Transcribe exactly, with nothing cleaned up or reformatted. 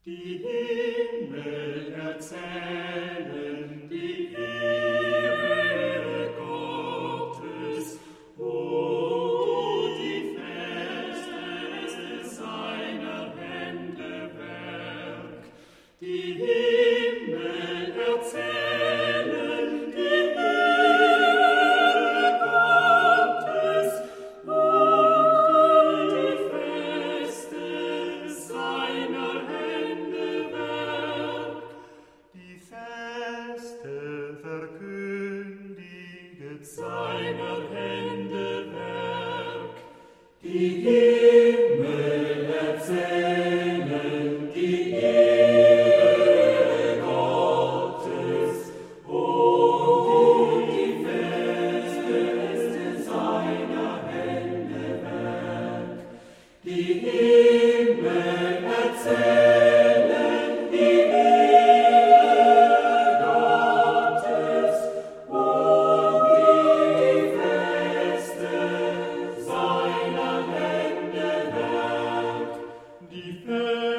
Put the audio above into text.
Die Himmel erzählen die Ehre Gottes, o die Feste seiner Hände Werk. Die Himmel erzählen die Ehre Gottes, o die Feste seiner Hände Werk. Die Feste verkündiget seiner Hände Werk. Die Himmel erzählen die Ehre Gottes, o die Feste seiner Hände Werk. Die Himmel erzählen die Ehre Gottes, o die Feste seiner Hände Werk. Die Feste